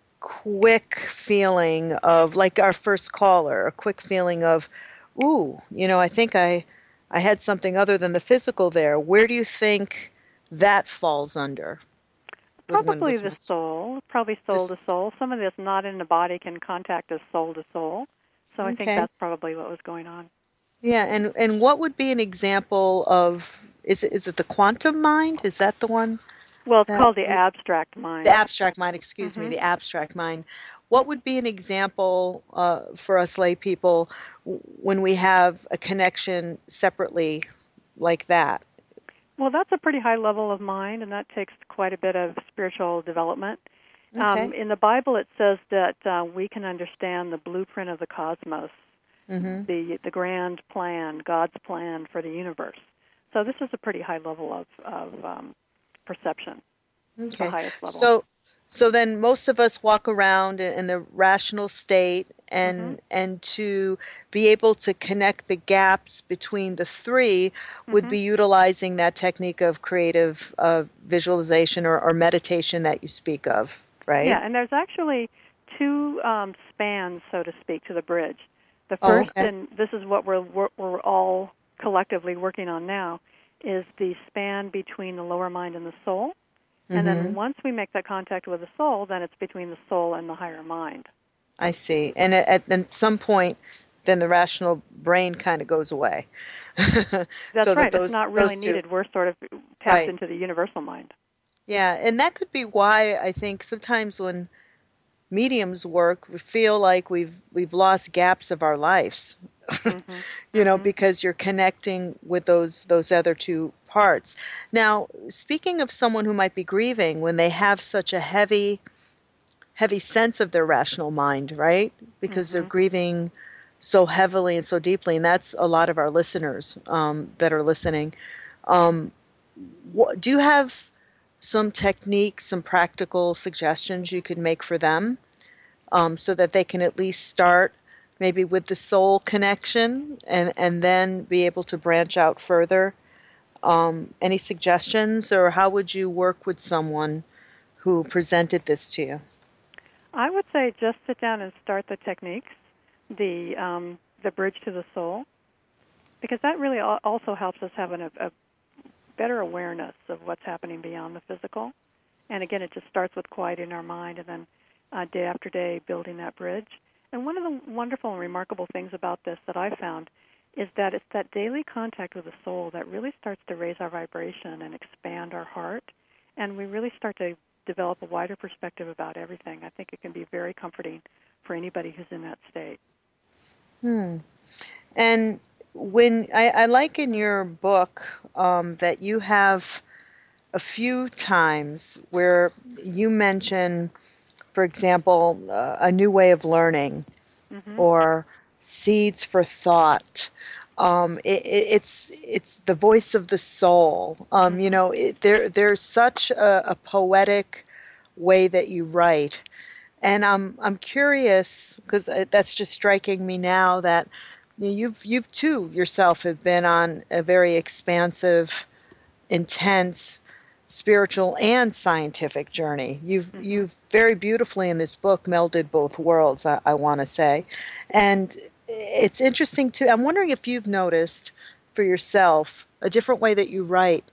quick feeling of, like our first caller, a quick feeling of, ooh, you know, I think I... I had something other than the physical there. Where do you think that falls under? Probably the soul, probably soul to soul. Some of this not in the body can contact us soul to soul. So I Okay. think that's probably what was going on. Yeah, and and what would be an example of, is it is it the quantum mind? Is that the one Well, it's that called the you, abstract the mind. abstract mind, excuse me, hmm the abstract mind. What would be an example uh, for us lay people w- when we have a connection separately like that? Well, that's a pretty high level of mind, and that takes quite a bit of spiritual development. Um, Okay. in the Bible, it says that uh, we can understand the blueprint of the cosmos, Mhm. the the grand plan, God's plan for the universe. So this is a pretty high level of, of um, perception, the Okay. highest level. So so then most of us walk around in in the rational state, hmm and and to be able to connect the gaps between the three would hmm be utilizing that technique of creative uh, visualization or, or meditation that you speak of, right? Yeah, and there's actually two um, spans, so to speak, to the bridge. The Oh, first, okay. and this is what we're we're, we're all collectively working on now, is the span between the lower mind and the soul. And then Mhm. once we make that contact with the soul, then it's between the soul and the higher mind. I see. And at, at at some point then the rational brain kind of goes away. That's So that right. It's those not really those two. needed. We're sort of tapped Right. into the universal mind. Yeah, and that could be why I think sometimes when mediums work, we feel like we've we've lost gaps of our lives. hmm You know, hmm because you're connecting with those those other two parts. Now, speaking of someone who might be grieving when they have such a heavy heavy sense of their rational mind, right? Because they're hmm grieving so heavily and so deeply, and that's a lot of our listeners um, that are listening. Um, what, do you have some techniques, some practical suggestions you could make for them, um, so that they can at least start maybe with the soul connection and, and then be able to branch out further? Um, any suggestions, or how would you work with someone who presented this to you? I would say just sit down and start the techniques, the um, the bridge to the soul, because that really al- also helps us have an, a, a better awareness of what's happening beyond the physical. And again, it just starts with quieting our mind, and then uh, day after day building that bridge. And one of the wonderful and remarkable things about this that I found is that it's that daily contact with the soul that really starts to raise our vibration and expand our heart, and we really start to develop a wider perspective about everything. I think it can be very comforting for anybody who's in that state. Hmm. And when I, I like in your book um, that you have a few times where you mention, for example, uh, a new way of learning Mm-hmm. or seeds for thought. Um, it, it, it's it's the voice of the soul. Um, you Mm-hmm. know, it, there there's such a, a poetic way that you write, and I'm I'm curious because that's just striking me now that you know, you've you've too yourself have been on a very expansive, intense spiritual and scientific journey. You've Mm-hmm. you've very beautifully in this book melded both worlds, I, I want to say. And it's interesting too. I'm wondering if you've noticed for yourself a different way that you write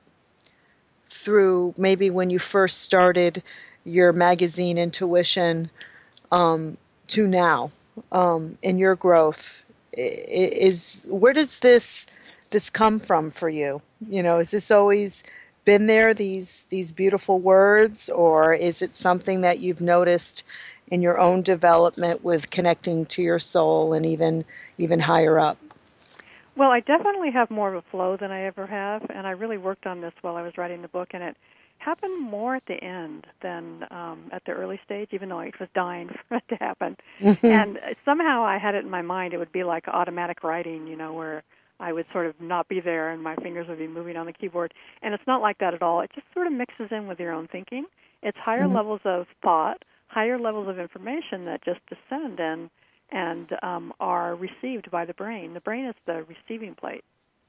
through maybe when you first started your magazine Intuition um, to now um, in your growth. I- Is where does this this come from for you? You know, is this always been there, these these beautiful words, or is it something that you've noticed in your own development with connecting to your soul and even even higher up? Well, I definitely have more of a flow than I ever have, and I really worked on this while I was writing the book, and it happened more at the end than um, at the early stage, even though I was dying for it to happen. And somehow I had it in my mind it would be like automatic writing, you know, where I would sort of not be there and my fingers would be moving on the keyboard. And it's not like that at all. It just sort of mixes in with your own thinking. It's higher Mhm. levels of thought, higher levels of information that just descend and and um, are received by the brain. The brain is the receiving plate.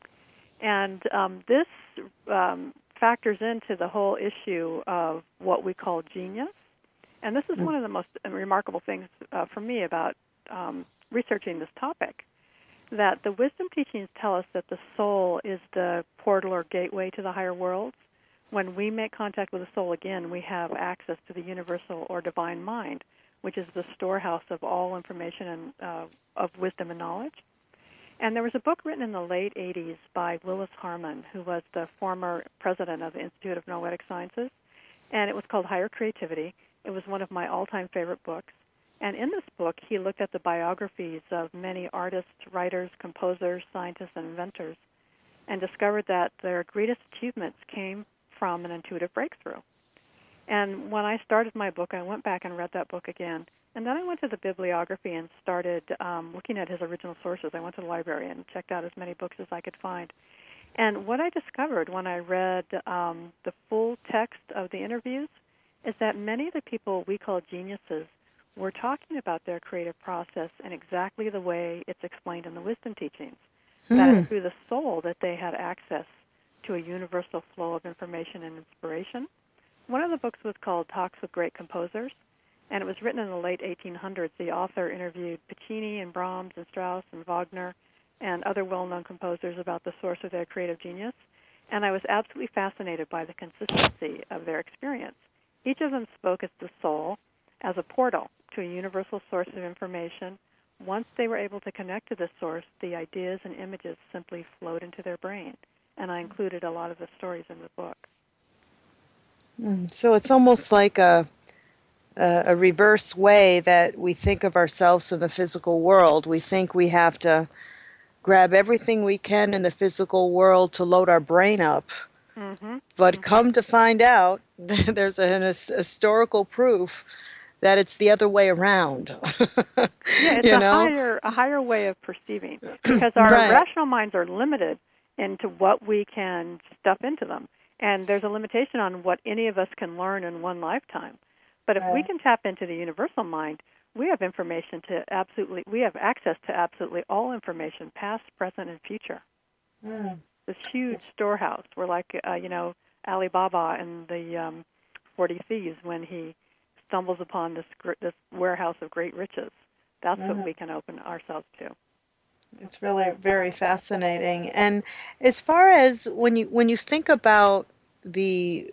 And um, this um, factors into the whole issue of what we call genius. And this is one of the most remarkable things uh, for me about um, researching this topic, that the wisdom teachings tell us that the soul is the portal or gateway to the higher worlds. When we make contact with the soul again, we have access to the universal or divine mind, which is the storehouse of all information and uh, of wisdom and knowledge. And there was a book written in the late eighties by Willis Harman, who was the former president of the Institute of Noetic Sciences, and it was called Higher Creativity. It was one of my all-time favorite books. And in this book, he looked at the biographies of many artists, writers, composers, scientists, and inventors, and discovered that their greatest achievements came from an intuitive breakthrough. And when I started my book, I went back and read that book again. And then I went to the bibliography and started um, looking at his original sources. I went to the library and checked out as many books as I could find. And what I discovered when I read um, the full text of the interviews is that many of the people we call geniuses were talking about their creative process in exactly the way it's explained in the wisdom teachings. Hmm. That is through the soul that they had access to a universal flow of information and inspiration. One of the books was called Talks with Great Composers, and it was written in the late eighteen hundreds. The author interviewed Puccini and Brahms and Strauss and Wagner and other well-known composers about the source of their creative genius, and I was absolutely fascinated by the consistency of their experience. Each of them spoke as the soul, as a portal to a universal source of information. Once they were able to connect to this source, the ideas and images simply flowed into their brain, and I included a lot of the stories in the book. Mm, so it's almost like a a, a reverse way that we think of ourselves in the physical world. We think we have to grab everything we can in the physical world to load our brain up. Mm-hmm. But mm-hmm. come to find out, there's an historical proof that it's the other way around. Yeah, it's you a know? higher a higher way of perceiving, because our right. rational minds are limited into what we can stuff into them. And there's a limitation on what any of us can learn in one lifetime. But if right. we can tap into the universal mind, we have information to absolutely, we have access to absolutely all information, past, present, and future. Mm. This huge storehouse. We're like, uh, you know, Ali Baba and the um, forty Thieves when he stumbles upon this this warehouse of great riches. That's mm-hmm. what we can open ourselves to. It's really very fascinating. And as far as when you when you think about the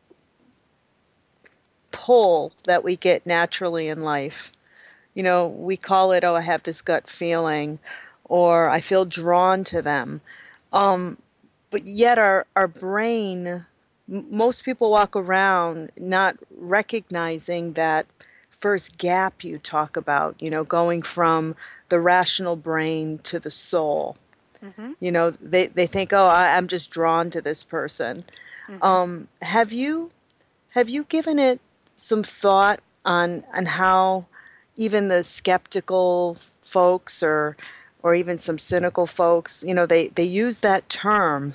pull that we get naturally in life, you know, we call it, oh, I have this gut feeling, or I feel drawn to them. Um, but yet our, our brain, most people walk around not recognizing that first gap you talk about, you know, going from the rational brain to the soul. Mm-hmm. You know, they, they think, oh, I, I'm just drawn to this person. Mm-hmm. Um, have you have you given it some thought on on how even the skeptical folks or or even some cynical folks, you know, they, they use that term,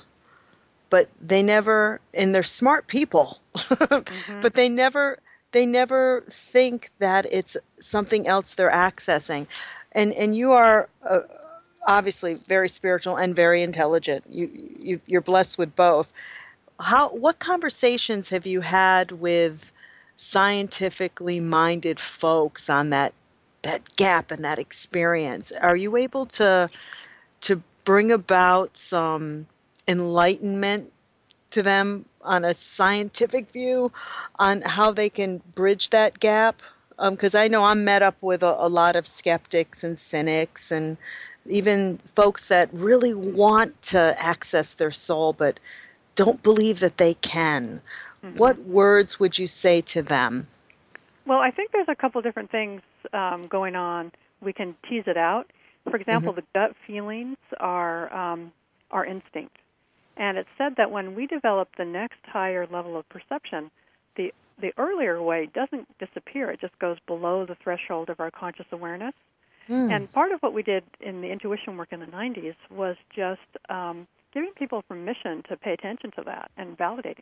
but they never, and they're smart people, mm-hmm. but they never they never think that it's something else they're accessing. And and you are uh, obviously very spiritual and very intelligent. You, you you're blessed with both. How what conversations have you had with scientifically minded folks on that that gap and that experience? Are you able to to bring about some enlightenment to them on a scientific view on how they can bridge that gap? Because um, I know I'm met up with a, a lot of skeptics and cynics and even folks that really want to access their soul but don't believe that they can. Mm-hmm. What words would you say to them? Well, I think there's a couple different things um, going on. We can tease it out. For example, mm-hmm. the gut feelings are um, our instinct. And it's said that when we develop the next higher level of perception, the the earlier way doesn't disappear. It just goes below the threshold of our conscious awareness. Mm. And part of what we did in the intuition work in the nineties was just um, giving people permission to pay attention to that and validating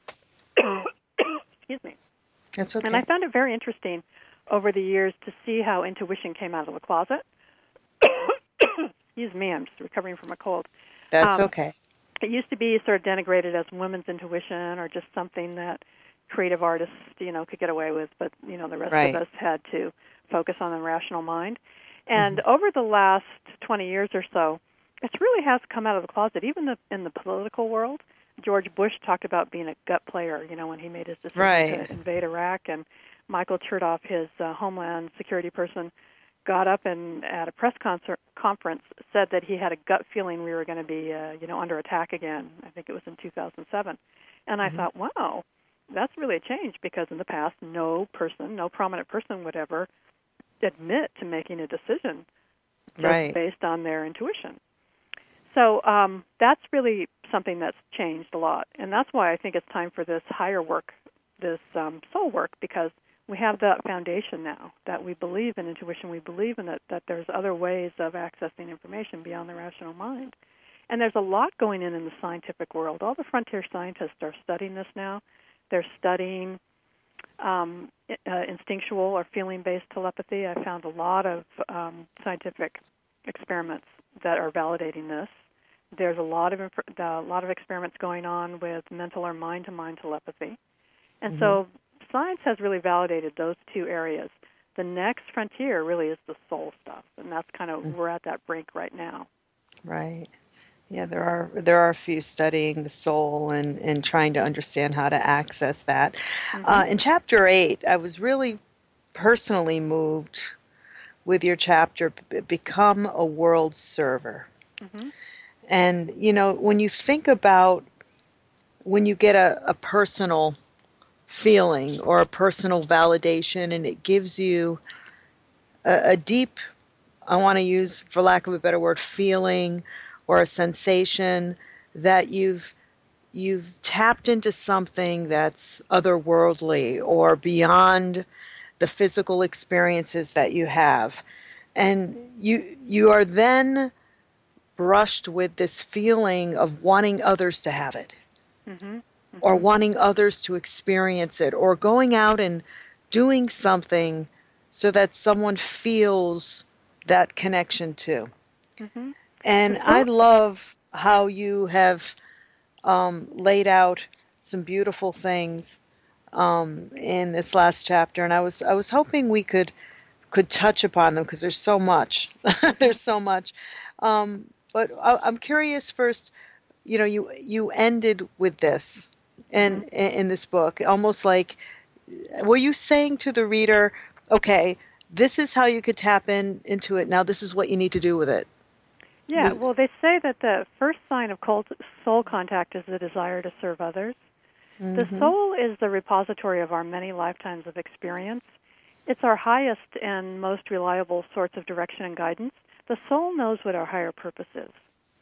that. Excuse me. That's okay. And I found it very interesting over the years to see how intuition came out of the closet. Excuse me, I'm just recovering from a cold. That's um, okay. It used to be sort of denigrated as women's intuition or just something that creative artists, you know, could get away with, but, you know, the rest right. of us had to focus on the rational mind. And mm-hmm. over the last twenty years or so, it really has come out of the closet, even the, in the political world. George Bush talked about being a gut player, you know, when he made his decision right. to invade Iraq, and Michael Chertoff, his uh, Homeland Security person, got up and at a press concert, conference said that he had a gut feeling we were going to be, uh, you know, under attack again. I think it was in two thousand seven. And I mm-hmm. thought, wow, that's really a change, because in the past, no person, no prominent person would ever admit to making a decision just right. based on their intuition. So um, that's really something that's changed a lot. And that's why I think it's time for this higher work, this um, soul work, because we have that foundation now that we believe in intuition. We believe in it, that there's other ways of accessing information beyond the rational mind. And there's a lot going in in the scientific world. All the frontier scientists are studying this now. They're studying um, uh, instinctual or feeling-based telepathy. I found a lot of um, scientific experiments that are validating this. There's a lot of inf- a lot of experiments going on with mental or mind-to-mind telepathy. And mm-hmm. so science has really validated those two areas. The next frontier really is the soul stuff, and that's kind of, mm-hmm. we're at that brink right now. Right. Yeah, there are there are a few studying the soul and, and trying to understand how to access that. Mm-hmm. Uh, in chapter eight, I was really personally moved with your chapter, Become a World Server. Mm-hmm. And, you know, when you think about when you get a, a personal feeling or a personal validation, and it gives you a, a deep, I want to use, for lack of a better word, feeling or a sensation that you've you've tapped into something that's otherworldly or beyond the physical experiences that you have. And you you are then brushed with this feeling of wanting others to have it. Mm-hmm. Mm-hmm. Or wanting others to experience it, or going out and doing something so that someone feels that connection too. Mm-hmm. And mm-hmm. I love how you have um, laid out some beautiful things um, in this last chapter, and I was I was hoping we could could touch upon them, because there's so much. There's so much. Um, but I, I'm curious first. You know, you you ended with this, and mm-hmm. in this book, almost like, were you saying to the reader, okay, this is how you could tap in into it. Now this is what you need to do with it. Yeah, well, they say that the first sign of soul contact is the desire to serve others. Mm-hmm. The soul is the repository of our many lifetimes of experience. It's our highest and most reliable source of direction and guidance. The soul knows what our higher purpose is.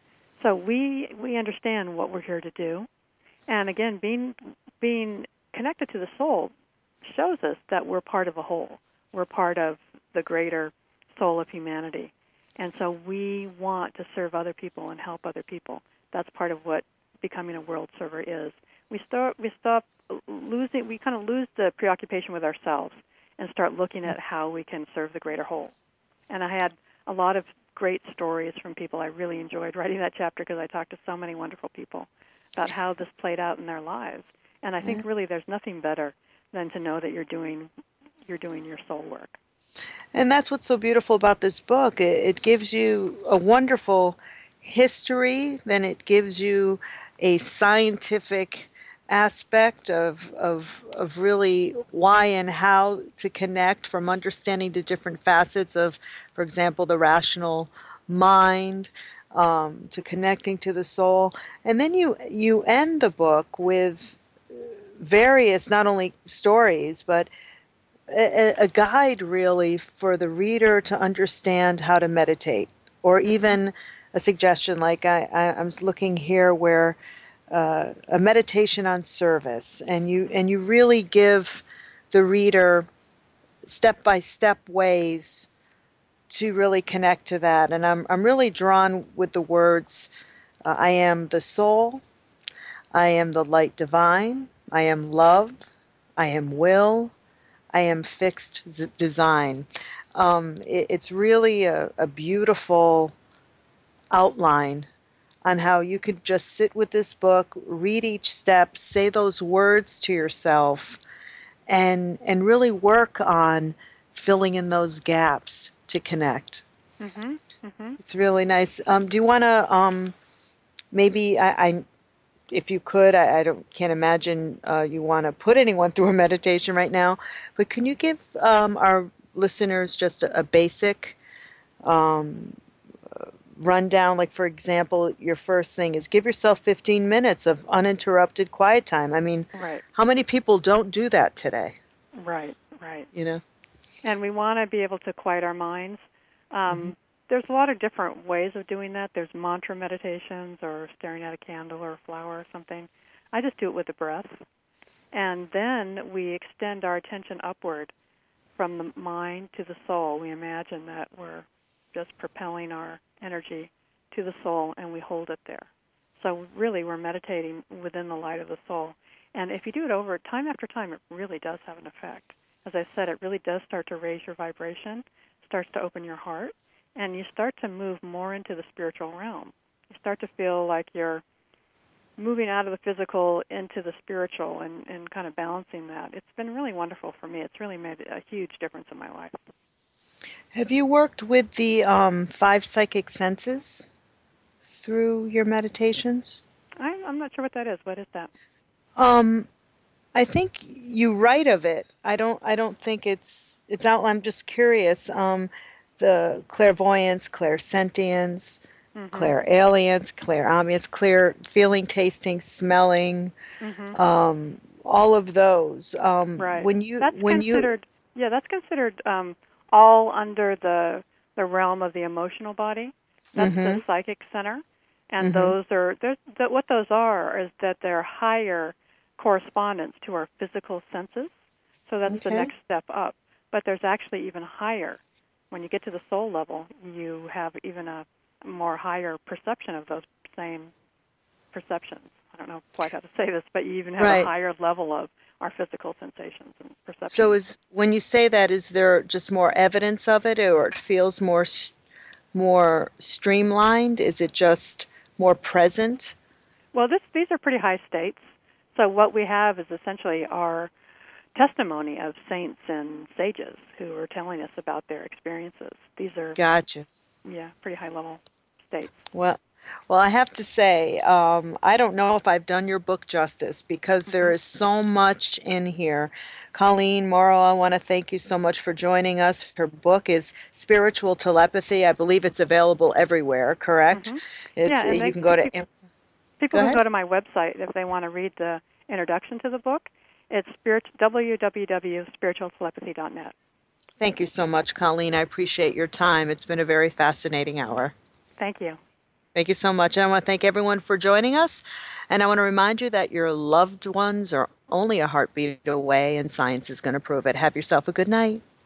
So we we understand what we're here to do. And again, being being connected to the soul shows us that we're part of a whole. We're part of the greater soul of humanity. And so we want to serve other people and help other people. That's part of what becoming a world server is. We start we stop losing we kind of lose the preoccupation with ourselves and start looking at how we can serve the greater whole. And I had a lot of great stories from people. I really enjoyed writing that chapter because I talked to so many wonderful people about how this played out in their lives. And I think yeah. really there's nothing better than to know that you're doing you're doing your soul work. And that's what's so beautiful about this book. It, it gives you a wonderful history, then it gives you a scientific aspect of of of really why and how to connect, from understanding the different facets of, for example, the rational mind, um, to connecting to the soul. And then you you end the book with various, not only stories, but a, a guide really for the reader to understand how to meditate, or even a suggestion like I, I, I'm looking here where Uh, a meditation on service, and you and you really give the reader step-by-step ways to really connect to that. And I'm I'm really drawn with the words, uh, I am the soul, I am the light divine, I am love, I am will, I am fixed z- design. Um, it, it's really a, a beautiful outline on how you could just sit with this book, read each step, say those words to yourself, and and really work on filling in those gaps to connect. Mm-hmm. Mm-hmm. It's really nice. Um, do you want to um, maybe, I, I, if you could, I, I don't can't imagine uh, you want to put anyone through a meditation right now, but can you give um, our listeners just a, a basic um, rundown? Like, for example, your first thing is give yourself fifteen minutes of uninterrupted quiet time. I mean, right. how many people don't do that today? Right, right. You know? And we want to be able to quiet our minds. Um, mm-hmm. There's a lot of different ways of doing that. There's mantra meditations or staring at a candle or a flower or something. I just do it with the breath. And then we extend our attention upward from the mind to the soul. We imagine that we're just propelling our energy to the soul, and we hold it there. So really, we're meditating within the light of the soul. And if you do it over time after time, it really does have an effect. As I said, it really does start to raise your vibration, starts to open your heart, and you start to move more into the spiritual realm. You start to feel like you're moving out of the physical into the spiritual and, and kind of balancing that. It's been really wonderful for me. It's really made a huge difference in my life. Have you worked with the um, five psychic senses through your meditations? I, I'm not sure what that is. What is that? Um, I think you write of it. I don't. I don't think it's it's out. I'm just curious. Um, the clairvoyance, clairsentience, mm-hmm. clairalience, clairambience, clear feeling, tasting, smelling, mm-hmm. um, all of those. Um, right. When you that's when considered, you yeah, that's considered um, all under the the realm of the emotional body. That's mm-hmm. the psychic center, and mm-hmm. those are there's, that what those are is that they're higher correspondence to our physical senses. So that's okay. the next step up. But there's actually even higher. When you get to the soul level, you have even a more higher perception of those same perceptions. I don't know quite how to say this, but you even have right. a higher level of our physical sensations and perceptions. So is when you say that, is there just more evidence of it, or it feels more more streamlined? Is it just more present? Well, this, these are pretty high states. So what we have is essentially our testimony of saints and sages who are telling us about their experiences. These are gotcha. Yeah, pretty high level states. Well, well, I have to say, um, I don't know if I've done your book justice because mm-hmm. there is so much in here. Colleen Morrow, I want to thank you so much for joining us. Her book is Spiritual Telepathy. I believe it's available everywhere, correct? Mm-hmm. It's, yeah, and you they, can go to people, people go can go to my website if they want to read the introduction to the book. It's spirit, w w w dot spiritual telepathy dot net. Thank you so much, Colleen. I appreciate your time. It's been a very fascinating hour. Thank you. Thank you so much. And I want to thank everyone for joining us. And I want to remind you that your loved ones are only a heartbeat away, and science is going to prove it. Have yourself a good night.